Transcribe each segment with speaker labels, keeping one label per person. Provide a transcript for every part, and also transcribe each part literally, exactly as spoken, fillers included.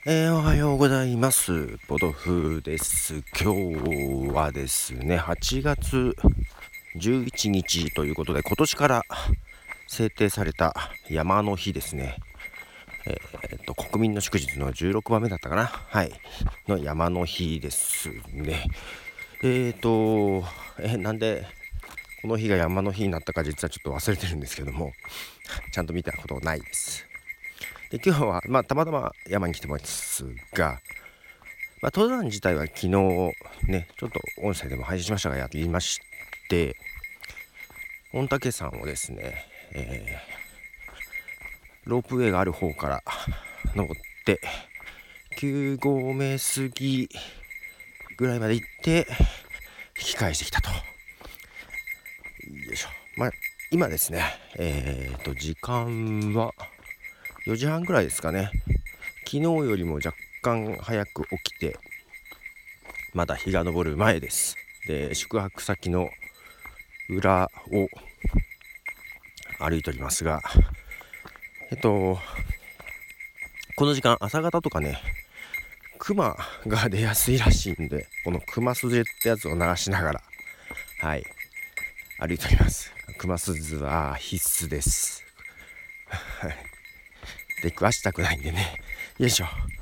Speaker 1: えー、おはようございます。ポトフです。今日はですね、はちがつじゅういちにちということで、今年から制定された山の日ですね。えー、っと、国民の祝日のじゅうろくばんめだったかな。はい。の山の日ですね。えー、っと、えー、なんでこの日が山の日になったか実はちょっと忘れてるんですけども、ちゃんと見たことないです。で今日は、まあ、たまたま山に来てますが、まあ、登山自体は昨日ね、ちょっと音声でも配信しましたがやりまして、御嶽山をですね、えー、ロープウェイがある方から登ってきゅうごうめ過ぎぐらいまで行って引き返してきたと。よいしょ。まあ今ですね、えーと時間はよじはんぐらいですかね。昨日よりも若干早く起きて、まだ日が昇る前です。で、宿泊先の裏を歩いておりますが、えっとこの時間朝方とかね、クマが出やすいらしいんで、このクマ鈴ってやつを鳴らしながら、はい歩いております。クマ鈴は必須です。で、食わしたくないんでね。よいしょ。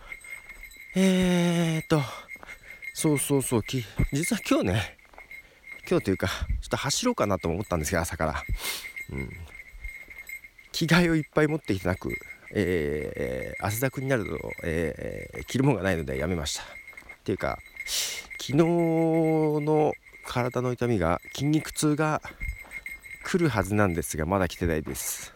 Speaker 1: えーっとそうそうそうき実は今日ね今日というかちょっと走ろうかなと思ったんですけど、朝から、うん、着替えをいっぱい持ってきてなく、えー、汗だくになると、えー、着るものがないのでやめました。っていうか昨日の体の痛みが筋肉痛が来るはずなんですがまだ来てないです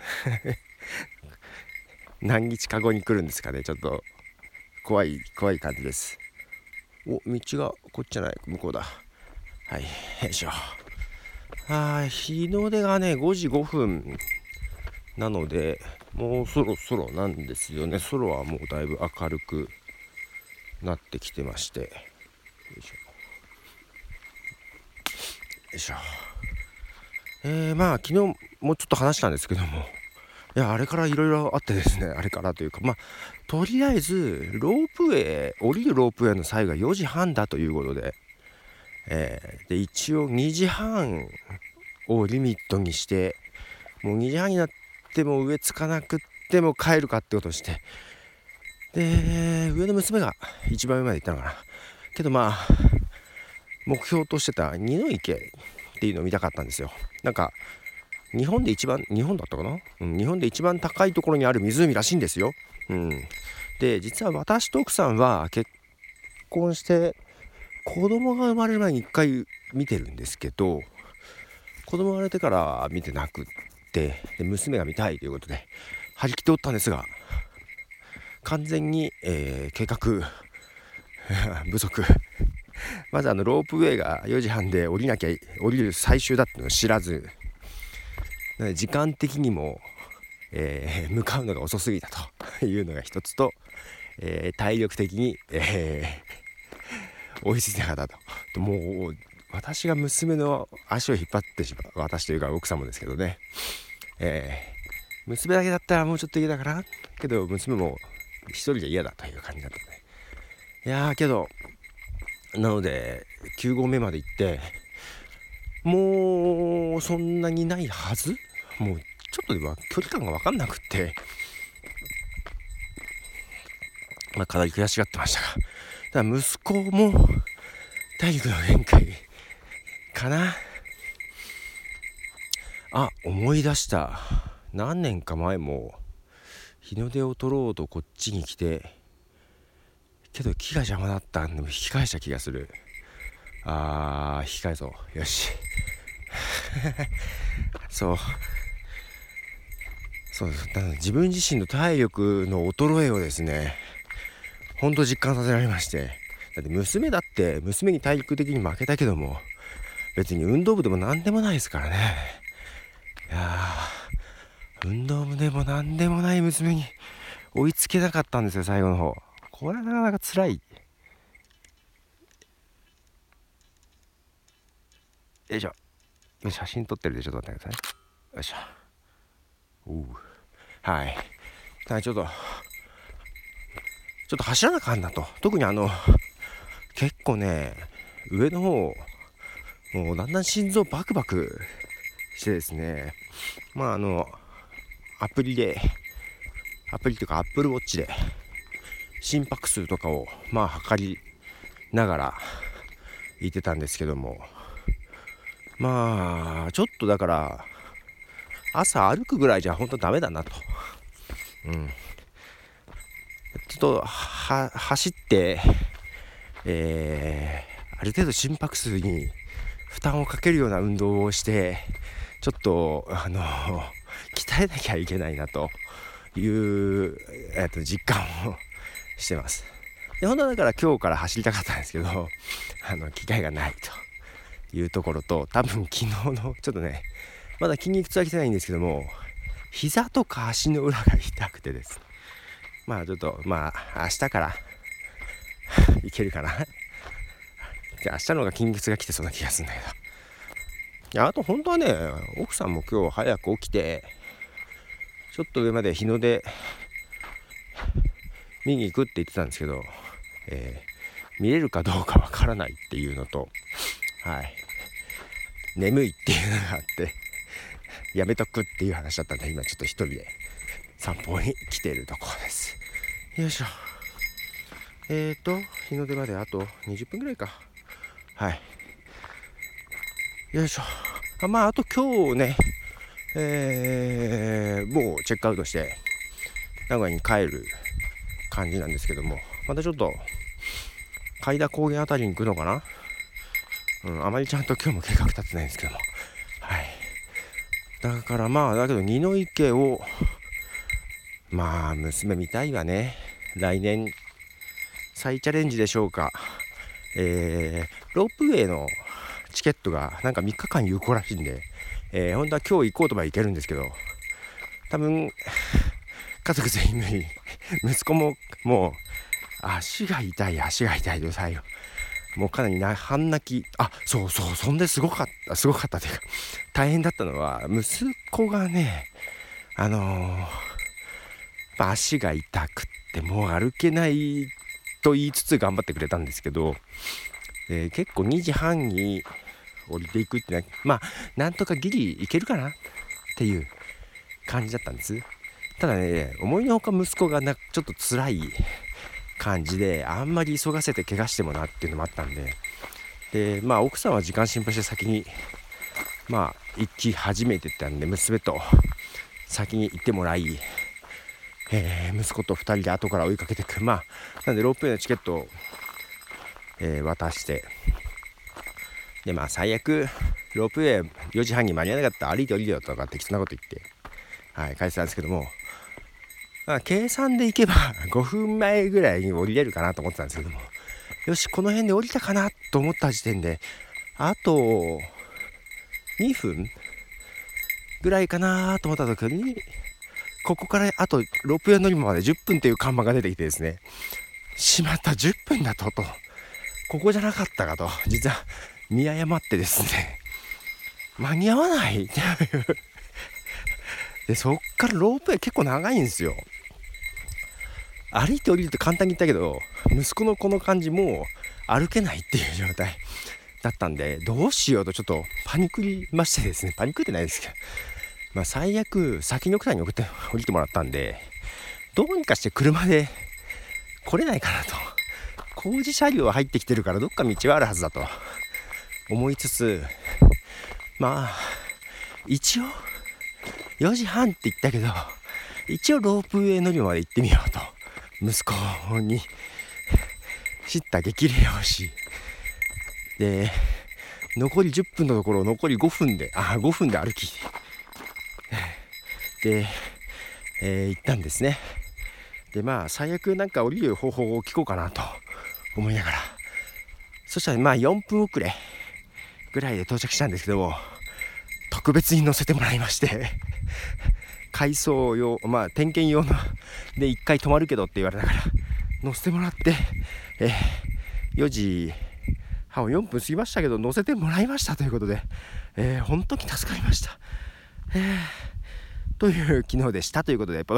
Speaker 1: 何日か後に来るんですかね。ちょっと怖い怖い感じです。お、道がこっちじゃない向こうだ。はい、よいしょ。はい、日の出がねごじごふんなのでもうそろそろなんですよね。空はもうだいぶ明るくなってきてまして、よいしょよいしょ。えー、まあ昨日もちょっと話したんですけども、いやあれからいろいろあってですね、あれからというか、まあとりあえずロープウェイ降りるロープウェイの際がよじはんだということで、えー、で一応にじはんをリミットにして、もうにじはんになっても上つかなくっても帰るかってことをして、で上の娘が一番上まで行ったのかな。けどまあ目標としてた二の池っていうのを見たかったんですよ。なんか日本で一番日本だったかな、うん、日本で一番高いところにある湖らしいんですよ。うん、で実は私と奥さんは結婚して子供が生まれる前に一回見てるんですけど、子供が生まれてから見てなくって、で娘が見たいということで張り切っておったんですが、完全に、えー、計画不足まずあのロープウェイがよじはんで降りなきゃ降りる最終だっていうのを知らず、時間的にも、えー、向かうのが遅すぎたというのが一つと、えー、体力的に、えー、追いついてなかったと。ともう私が娘の足を引っ張ってしまう、私というか奥さんもですけどね、えー、娘だけだったらもうちょっと嫌だからけど娘も一人で嫌だという感じだったね。いやーけどなのできゅうごうめまで行って、もうそんなにないはず、もうちょっとでは距離感が分かんなくって、まあ、かなり悔しがってましたが、だから息子も体力の限界かな。あ、思い出した。何年か前も日の出を取ろうとこっちに来て、けど木が邪魔だったんで引き返した気がする。あー引き返そう。よしそうそうだ、自分自身の体力の衰えをですねほんと実感させられまして、だって娘だって娘に体力的に負けたけども別に運動部でも何でもないですからね。いや運動部でも何でもない娘に追いつけなかったんですよ、最後の方。これはなかなか辛い。よいしょ。写真撮ってるでちょっと待ってください。よいしょ。おうはい。はい、ちょっとちょっと走らなあかんなと。特にあの結構ね上の方もうだんだん心臓バクバクしてですね、まああのアプリでアプリというかアップルウォッチで心拍数とかをまあ測りながら行ってたんですけども、まあちょっとだから朝歩くぐらいじゃ本当ダメだなと、うん、ちょっとは走って、えー、ある程度心拍数に負担をかけるような運動をしてちょっとあの鍛えなきゃいけないなという、えー、と実感をしてます。で本当はだから今日から走りたかったんですけどあの機会がないというところと、多分昨日のちょっとねまだ筋肉痛は来てないんですけども膝とか足の裏が痛くてですね、まあちょっとまあ明日からいけるかなじゃあ明日の方が筋肉痛が来てそうな気がするんだけど、いやあと本当はね奥さんも今日早く起きてちょっと上まで日の出見に行くって言ってたんですけど、えー、見れるかどうかわからないっていうのと、はい眠いっていうのがあってやめとくっていう話だったんで、今ちょっと一人で散歩に来ているところです。よいしょ。えーと日の出まであとにじゅっぷんぐらいか。はい、よいしょ。あまああと今日ね、えー、もうチェックアウトして名古屋に帰る感じなんですけども、またちょっと海田高原あたりに行くのかな、うん、あまりちゃんと今日も計画立ってないんですけども、はい、だからまあだけど二の池をまあ娘見たいわね。来年再チャレンジでしょうか。えー、ロープウェイのチケットがなんかみっかかん有効らしいんで、えー、本当は今日行こうとば行けるんですけど、多分家族全員無理息子ももう足が痛い足が痛いと最後もうかなりな半泣き。あそうそう、そんですごかったすごかったというか大変だったのは息子がねあのー、足が痛くってもう歩けないと言いつつ頑張ってくれたんですけど、えー、結構にじはんに降りていくってね、まあなんとかギリいけるかなっていう感じだったんです。ただね思いのほか息子がなちょっと辛い感じで、あんまり急がせて怪我してもなっていうのもあったんで、でまあ奥さんは時間心配して先にまあ行き始めてたんで娘と先に行ってもらい、えー、息子とふたりで後から追いかけてく。まあなんでロープウェイのチケットを、えー、渡して、でまあ最悪ロープウェイよじはんに間に合わなかったら歩いて降りるよとか適当なこと言って、はい、返してたんですけども、まあ、計算で行けばごふんまえぐらいに降りれるかなと思ってたんですけども、よしこの辺で降りたかなと思った時点であとにふんぐらいかなと思った時に、ここからあとロープウェイ乗り場までじゅっぷんという看板が出てきてですね、しまったじゅっぷんだととここじゃなかったかと実は見誤ってですね間に合わないっていうでそっからロープウェイ結構長いんですよ。歩いて降りるって簡単に言ったけど息子のこの感じもう歩けないっていう状態だったんで、どうしようとちょっとパニクりましてですね、パニクってないですけど、まあ最悪先の奥さんに送って降りてもらったんで、どうにかして車で来れないかなと、工事車両は入ってきてるからどっか道はあるはずだと思いつつ、まあ一応よじはんって言ったけど一応ロープウェイ乗り場まで行ってみようと息子に叱咤激励をし、で残りじゅっぷんのところを残りごふんであごふんで歩きで、えー、行ったんですね。でまあ最悪なんか降りる方法を聞こうかなと思いながら、そしたらまあよんぷん遅れぐらいで到着したんですけども、特別に乗せてもらいまして改装用まあ点検用のでいっかい止まるけどって言われながら乗せてもらって、えー、よじはんよんぷん過ぎましたけど乗せてもらいましたということで、えー、本当に助かりました、えー、という昨日でしたということで、ポ